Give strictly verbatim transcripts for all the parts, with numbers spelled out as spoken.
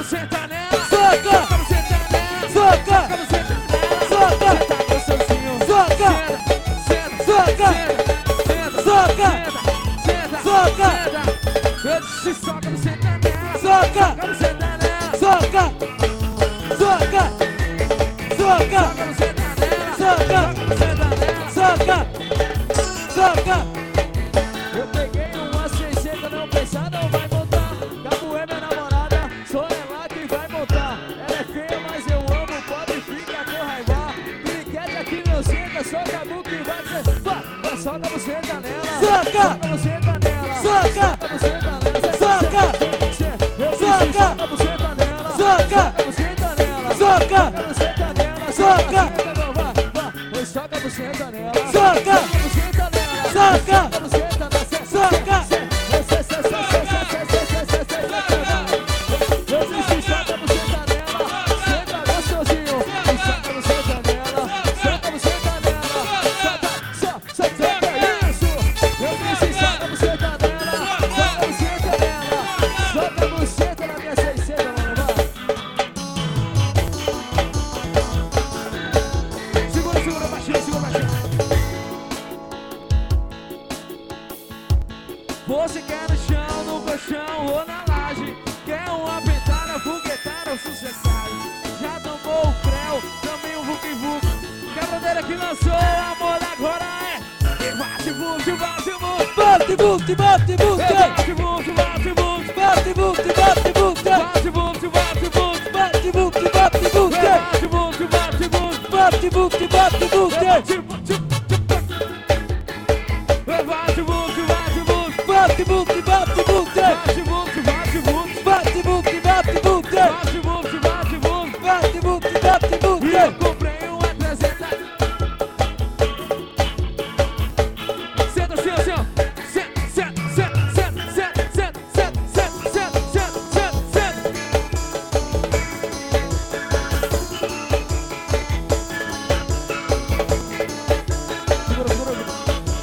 vamos sentar nela. Soca, Vamos sentar nela. soca, Vamos sentar nela. soca, Senta gostosinho. soca, Senta, soca, senta, soca, senta, soca, senta. Eu disse soca, vamos sentar nela. soca, Vamos sentar nela. soca, soca, soca, Vamos sentar nela. soca, Vamos sentar nela. soca, soca. Eu peguei uma seiscentos, não pensar, não vai montar. Cabo é minha namorada, só ela que vai montar. Ela é feia, mas eu amo, pode ficar com raiva. Piriquete aqui não senta, só Cabo que vai ser. Vá, vai só Cabo senta nela. Soca, Cabo senta nela. soca, Cabo senta nela. soca, Eu soca, disse só Cabo senta nela. soca, Cabo senta nela. soca, Cabo senta nela. soca, Vai, vai, só Cabo senta nela. soca, Cabo senta nela. soca, Cabo senta nela. soca. Eu disse soca, você tá nela. Senta gostosinho. Soca, você tá nela. Soca, você tá nela. Soca, só, senta isso. Eu disse soca, você tá nela. Soca, você tá nela. Soca, você tá na minha seiscentos, mano, vai. Segura, segura baixinho, segura baixinho. Você quer no chão, no colchão ou na laje? Quer uma pentada, foguetada ou sucessagem? Já tomou o creu, também o Vuk Vuk. Quebradeira que lançou, a moda agora é e bate, bate, bate, bate. Bate, bate, bate, bate. Bate, bate, bate, bate. Bate, bate, bate, bate. Bate, bate, bate, bate. Bate, bate, bate, bate. Bate, bate, bate, bate. Bate, bate, bate, bate. Bate, bate, bate, bate. Bate, bate, bate, bate. Bate, bate, bate, bate. Bate, bate, bate, bate. Bate, bate, bate, bate. Bate, bate, bate, bate. Bate, bate, bate, E eu bate. comprei uma trezentos. Senta assim, assim, ó. Senta, senta, senta, senta, senta, senta, senta, senta, senta, senta, senta. Segura, segura, segura.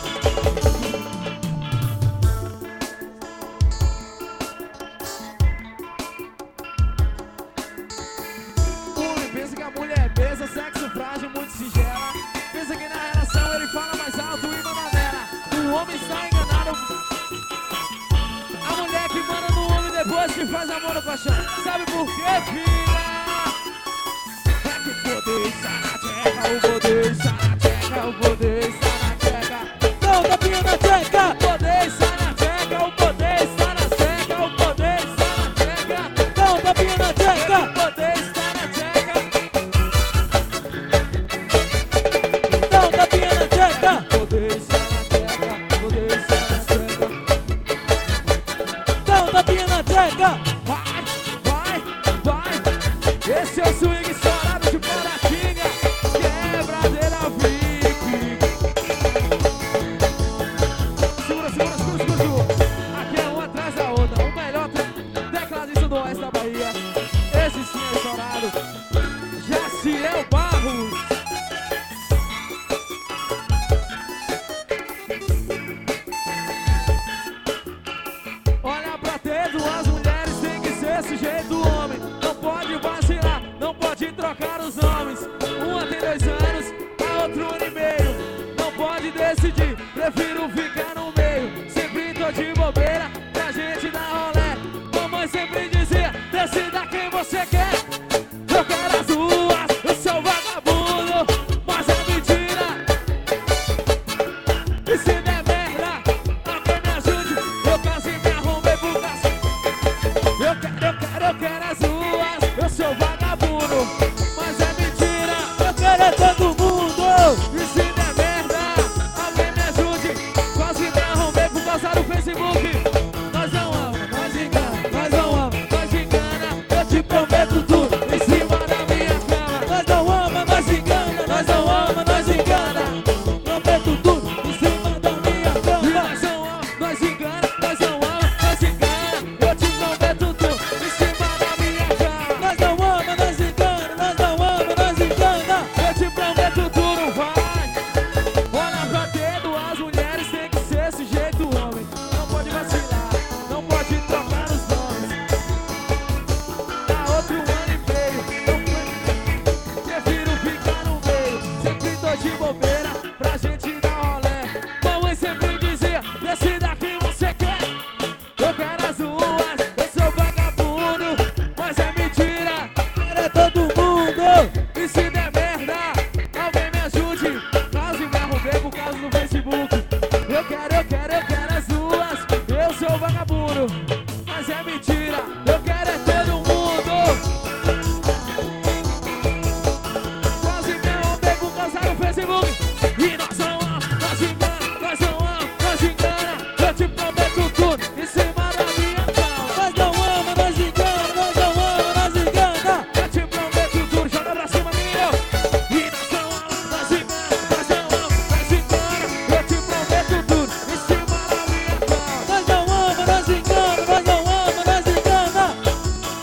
Ui, pensa que a mulher é besa, sexo frágil, muito singela. Pensa que na relação ele fala mais alto e na maneira. O homem está enganado. A mulher que manda no homem depois que faz amor no paixão. Sabe por quê, filha? É que o poder está na tcheca, o poder está na tcheca, o poder está na tcheca. Dá um tapinha na tcheca. O poder está na tcheca, o poder está na tcheca, o poder está na tcheca. Dá um tapinha na O tcheca. poder está na tcheca. Dá um tapinha na tcheca. Poder está na tcheca, poder está na tcheca. Dá um tapinha na tcheca. Vai, vai, vai. Esse é o swing estourado de Paratinga. Quebradeira V I P. Segura, segura, segura, segura, segura. Aqui é uma atrás da outra. O melhor tecladista do oeste da Bahia. Esse sim é estourado. Jaciel Barros. Olha pra ter duas mulheres, tem que ser sujeito do homem. Não pode vacilar, não pode trocar os nomes. Uma tem dois anos, a outra um ano e meio. Não pode decidir, prefiro ficar no meio. Sempre tô de bobeira, pra gente dar rolé. Mamãe sempre dizia, decida quem você quer. Eu quero as duas, eu sou vagabundo, mas é mentira. E se der merda, alguém me ajude. Eu quase me arrumei por causa. Eu quero, eu quero, eu quero as duas. Eu sou vagabundo, mas é mentira. Eu quero é todo mundo. E se der merda, alguém me ajude. Quase me arrumei por causa do Facebook. Nós não amamos, nós engana, nós não amamos, nós engana. Eu te prometo